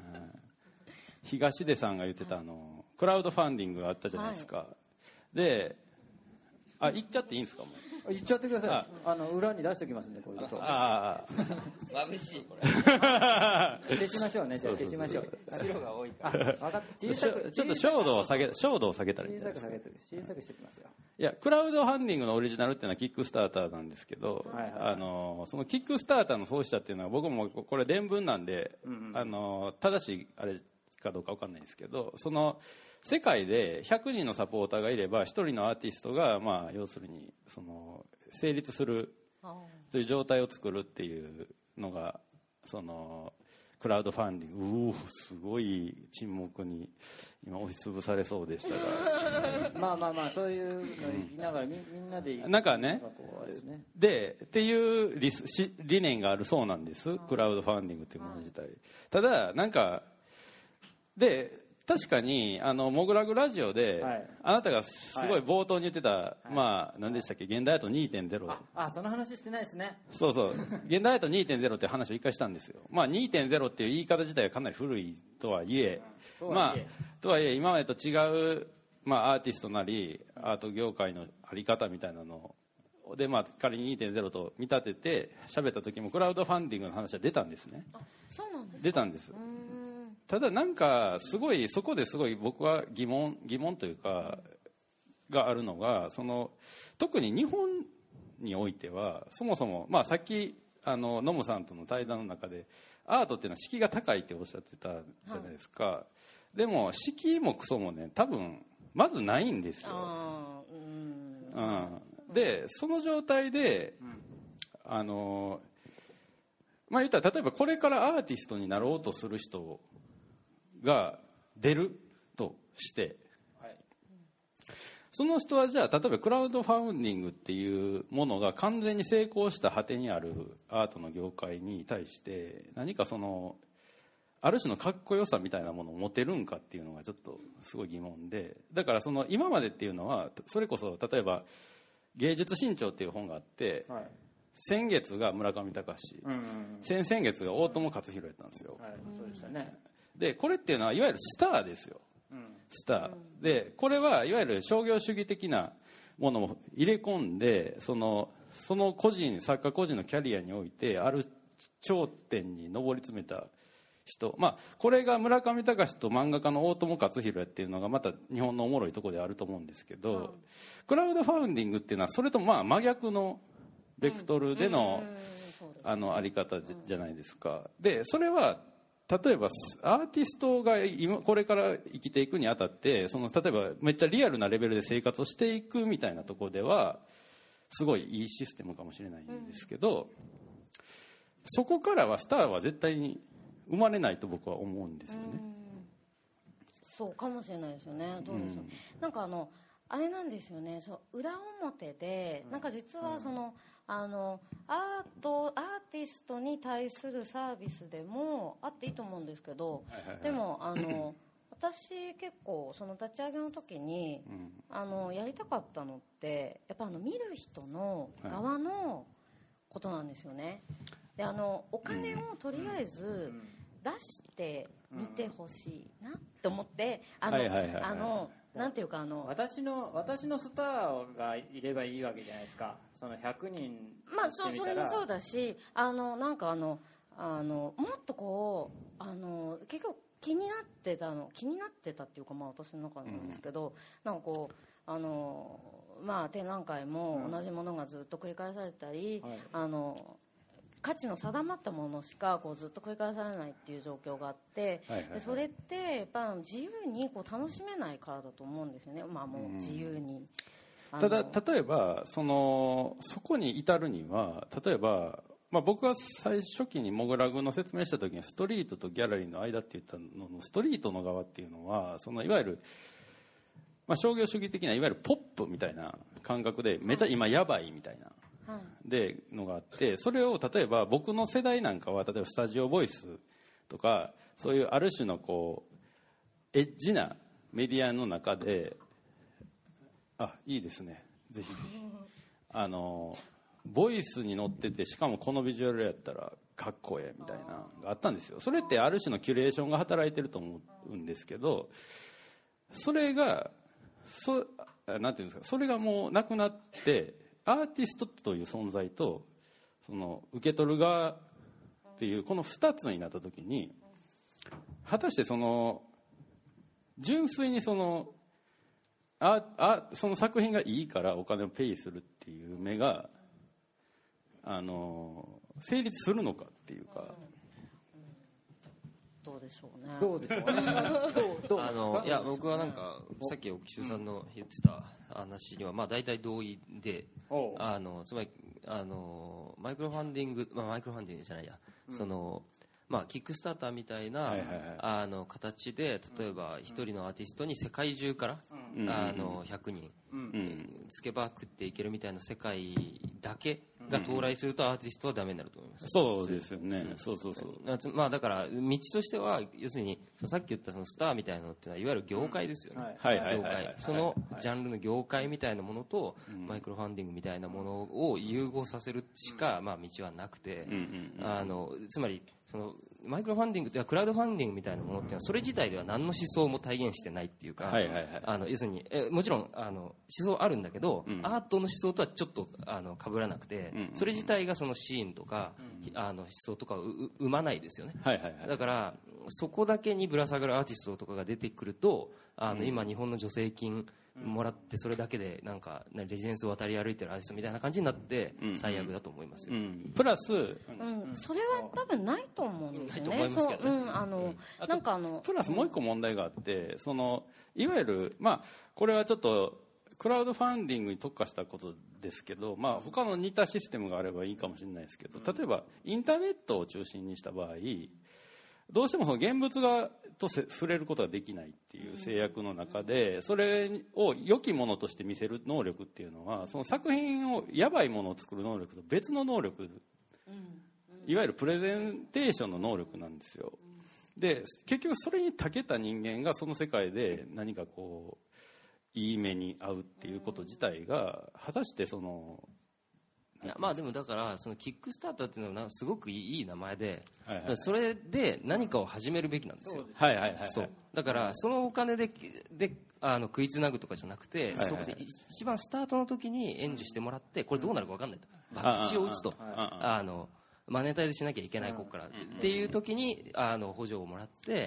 東出さんが言ってたクラウドファンディングがあったじゃないですか、はい、で言っちゃっていいんですか？もう言っちゃってください。裏に出しておきますんで、こういうこと。 眩しいこれ消しましょうね。じゃあ消しましょう。 白が多いから。 分かった。ちょっと照度を下げたらいいんじゃないですか。 小さくしてきますよ。 いや、クラウドファンディングのオリジナルっていうのはキックスターターなんですけど、そのキックスターターの創始者っていうのは、僕もこれ伝聞なんで、正しいあれかどうか分かんないんですけど、世界で100人のサポーターがいれば1人のアーティストが、要するに成立するという状態を作るっていうのがクラウドファンディング。すごい沈黙に今押しつぶされそうでしたがまあそういうの言いながらみんなでなんかね、でっていう理念があるそうなんです、クラウドファンディングっていうもの自体。ただなんかで確かにモグラグラジオで、はい、あなたがすごい冒頭に言ってた、何でしたっけ、現代アート 2.0。 その話してないですね。 そう現代アート 2.0 っていう話を一回したんですよ。2.0 っていう言い方自体はかなり古いとはいえ、今までと違う、アーティストなりアート業界のあり方みたいなので、仮に 2.0 と見立てて喋った時もクラウドファンディングの話は出たんですね。 そうなんですか。 出たんです。ただなんかそこですごい僕は疑問というかがあるのが、特に日本においてはそもそも、さっきノムさんとの対談の中でアートっていうのは敷居が高いっておっしゃってたじゃないですか、でも敷居もクソもね多分まずないんですよ。でその状態で言ったら例えばこれからアーティストになろうとする人が出るとして、その人はじゃあ例えばクラウドファンディングっていうものが完全に成功した果てにあるアートの業界に対して何かある種のかっこよさみたいなものを持てるんかっていうのがちょっとすごい疑問で、だから今までっていうのはそれこそ例えば芸術新潮っていう本があって、先月が村上隆、先々月が大友克洋やったんですよ。 そうでしたね。 でこれっていうのはいわゆるスターですよ、スターで、これはいわゆる商業主義的なものも入れ込んでその作家個人のキャリアにおいてある頂点に上り詰めた人、これが村上隆と漫画家の大友克洋っていうのがまた日本のおもろいところであると思うんですけど、クラウドファンディングっていうのはそれと真逆のベクトルでのあり方じゃないですか。でそれは例えばアーティストがこれから生きていくにあたって例えばめっちゃリアルなレベルで生活をしていくみたいなところではすごいいいシステムかもしれないんですけど、そこからはスターは絶対に生まれないと僕は思うんですよね。 そうかもしれないですよね。どうでしょう、なんかあれなんですよね、裏表でなんか実はアーティストに対するサービスでもあっていいと思うんですけど、でも私結構立ち上げの時に、やりたかったのってやっぱ見る人の側のことなんですよね。でお金をとりあえず出してみてほしいなって思って、なんていうか私のスターがいればいいわけじゃないですか。100人それもそうだし、なんかもっとこう結局気になってたっていうか、私の中なんですけど、なんかこう展覧会も同じものがずっと繰り返されたり、価値の定まったものしかずっと繰り返されないっていう状況があって、でそれってやっぱ自由に楽しめないからだと思うんですよね。もう自由に、 ただ例えばそこに至るには、例えば、僕が最初期にモグラグの説明した時にストリートとギャラリーの間って言ったののストリートの側っていうのは、いわゆる商業主義的ないわゆるポップみたいな感覚でめちゃ今やばいみたいな、でのがあって、それを例えば僕の世代なんかは例えばスタジオボイスとかそういうある種のこうエッジなメディアの中で、いいですね、ぜひぜひボイスに乗ってて、しかもこのビジュアルやったらかっこええみたいなのがあったんですよ。それってある種のキュレーションが働いてると思うんですけど、それがなんていうんですか、それがもうなくなって、アーティストという存在とその受け取る側っていうこの2つになった時に、果たしてその純粋にその作品がいいからお金をペイするっていう目が成立するのかっていうか、 どうでしょうね。 どうでしょうね。 いや僕はなんかさっき奥州さんの言ってた話にはまあ大体同意で、つまりマイクロファンディング、マイクロファンディングじゃないや、そのキックスターターみたいな、形で例えば一人のアーティストに世界中から、100人、つけば食っていけるみたいな世界だけが到来するとアーティストはダメになると思います。 そうですよね。そうだから道としては要するにさっき言ったそのスターみたいなのっていうのはいわゆる業界ですよね。業界、そのジャンルの業界みたいなものとマイクロファンディングみたいなものを融合させるしか道はなくて、つまりそのマイクロファンディングやクラウドファンディングみたいなものっていうのはそれ自体では何の思想も体現してないっていうか、要するにもちろん思想あるんだけど、アートの思想とはちょっと被らなくて、それ自体がそのシーンとか、思想とかを生まないですよね。だからそこだけにぶら下がるアーティストとかが出てくると、今日本の助成金もらってそれだけでなんかレジデンスを渡り歩いてるアーティストみたいな感じになって最悪だと思いますよ。 プラス、 それは多分ないと思うんですよね。ないと思いますけどね。なんかプラスもう一個問題があって、そのいわゆるこれはちょっとクラウドファンディングに特化したことですけど、他の似たシステムがあればいいかもしれないですけど、例えばインターネットを中心にした場合、どうしてもその現物と触れることができないっていう制約の中で、それを良きものとして見せる能力っていうのは、その作品をやばいものを作る能力と別の能力、いわゆるプレゼンテーションの能力なんですよ。で結局それに長けた人間がその世界で何かこういい目に遭うっていうこと自体が果たしてそのでもだからそのキックスターターっていうのはすごくいい名前で、それで何かを始めるべきなんですよ。だからそのお金で食いつなぐとかじゃなくて、一番スタートの時に援助してもらって、これどうなるか分かんないと、博打を打つとマネタイズしなきゃいけないここからっていう時に補助をもらって、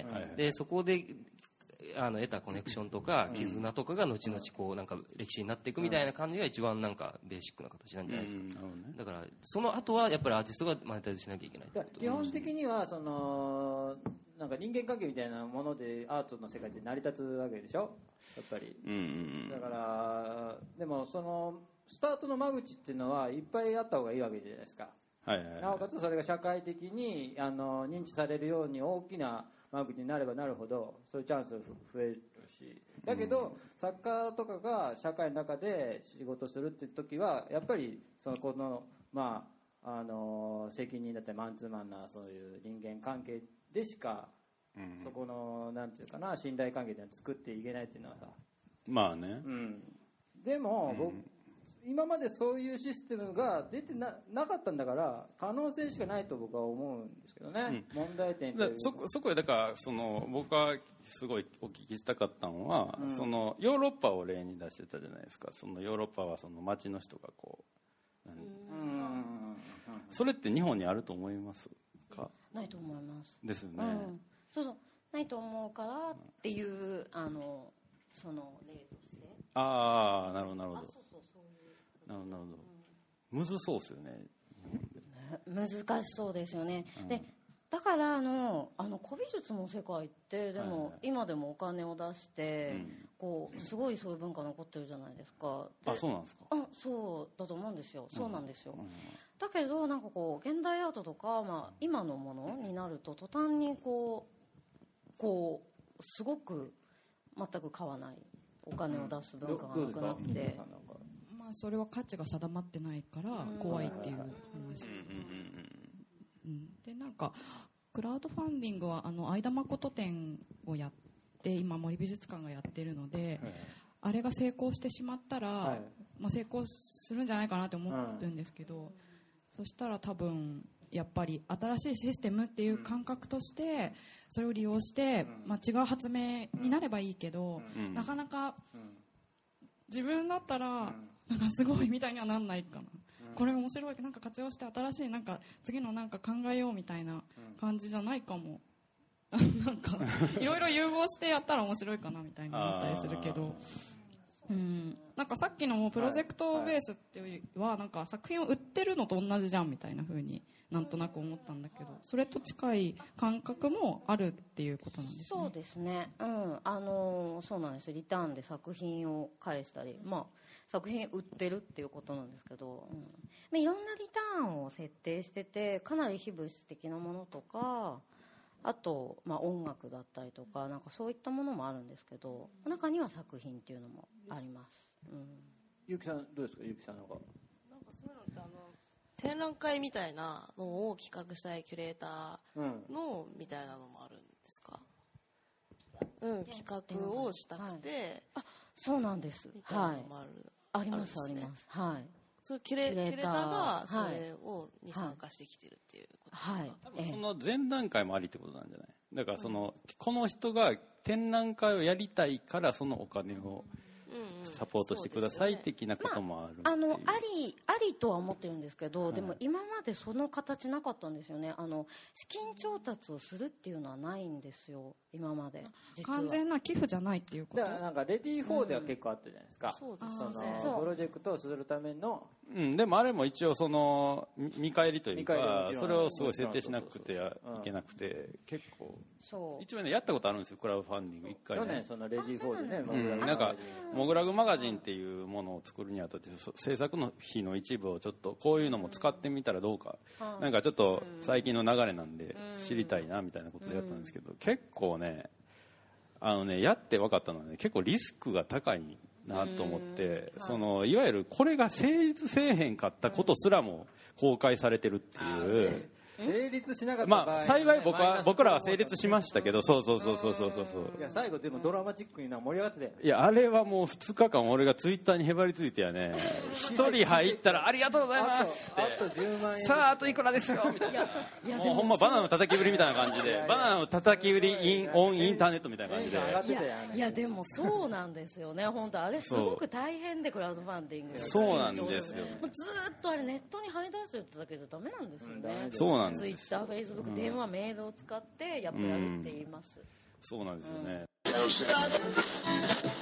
でそこで得たコネクションとか絆とかが後々こうなんか歴史になっていくみたいな感じが一番なんかベーシックな形なんじゃないですか。だからその後はやっぱりアーティストがマネタイズしなきゃいけない。 基本的にはそのなんか人間関係みたいなものでアートの世界って成り立つわけでしょ、やっぱり。だからでもそのスタートの間口っていうのはいっぱいあった方がいいわけじゃないですか。なおかつそれが社会的に認知されるように大きな間口になればなるほどそういうチャンス増えるし、だけど、作家とかが社会の中で仕事するって時はやっぱりこの責任だったりマンツーマンなそういう人間関係でしか、そこのなんていうかな信頼関係っていうのは作っていけないっていうのはさ、でも、今までそういうシステムが出て なかったんだから可能性しかないと僕は思うんですけどね、問題点というそこでだから僕はすごいお聞きしたかったのは、そのヨーロッパを例に出してたじゃないですか。そのヨーロッパはその街の人がこうそれって日本にあると思いますか？ ないと思いますですよね。 そうないと思うからっていうその例として。 なるほどなるほど。むずそうですよね。 難しそうですよね。でだから古美術の世界ってでも、今でもお金を出して、こうすごいそういう文化残ってるじゃないですか。 そうなんですか。 そうだと思うんですよ。そうなんですよ。だけどなんかこう現代アートとか、今のものになると途端にこうすごく全く買わない。 お金を出す文化がなくなって、 まあ、それは価値が定まってないから怖いっていう話、でなんかクラウドファンディングは相田誠展をやって今森美術館がやってるので、あれが成功してしまったら、まあ、成功するんじゃないかなと思うんですけど、そしたら多分やっぱり新しいシステムっていう感覚としてそれを利用して、まあ、違う発明になればいいけど、なかなか自分だったらなんかすごいみたいにはなんないかな、これ面白いなんか活用して新しいなんか次のなんか考えようみたいな感じじゃないかもなんかいろいろ融合してやったら面白いかなみたいに思ったりするけど、なんかさっきのプロジェクトベースっていうよりはなんか作品を売ってるのと同じじゃんみたいな風になんとなく思ったんだけど、それと近い感覚もあるっていうことなんですね。 そうですね、そうなんです。リターンで作品を返したり、まあ、作品売ってるっていうことなんですけど、いろんなリターンを設定してて、かなり非物質的なものとか、あと、まあ、音楽だったりとか、なんかそういったものもあるんですけど、中には作品っていうのもあります。 ゆきさんどうですか？ゆきさんなんかそういうのって展覧会みたいなのを企画したいキュレーターのみたいなのもあるんですか？企画をしたくて、 そうなんです。 みたいなのもありますあります。はい。 そのキュレーターがそれに参加してきてるっていうことですか？ はい、多分その前段階もありってことなんじゃない？だからこの人が展覧会をやりたいからそのお金をサポートしてください的なこともある、 ありとは思ってるんですけど、でも今までその形なかったんですよね。資金調達をするっていうのはないんですよ今まで。 完全な寄付じゃないっていうこと。 だからなんかレディー4では結構あったじゃないですか、 そうですね。 プロジェクトをするための、 でもあれも一応見返りというかそれをすごい設定しなくていけなくて、結構一応ねやったことあるんですよ、クラウドファンディング1回ね。 去年そのレディー4でね、 なんかモグラグマガジンっていうものを作るにあたって制作の費の一部をちょっとこういうのも使ってみたらどうか、なんかちょっと最近の流れなんで知りたいなみたいなことでやったんですけど、結構ねやって分かったのはね、結構リスクが高いなと思って、いわゆるこれが成立せえへんかったことすらも公開されてるっていう。 成立しなかった場合、まあ幸い僕らは成立しましたけど、そういや最後でもドラマチックに盛り上がってたよ。 いやあれはもう2日間俺がツイッターにへばりついてやね、1人入ったらありがとうございますってあと10万円、 さああといくらですよみたいな、もうほんまバナナの叩き売りみたいな感じで、バナナの叩き売りオンインターネットみたいな感じで、 いやでもそうなんですよね。本当あれすごく大変で、クラウドファンディングそうなんですよ、ね、 ずっとあれネットに張り出してるってだけじゃダメなんですよね。 そうなんです。 ツイッター、フェイスブック、電話、メールを使ってやっぱやるって言います。 そうなんですよね。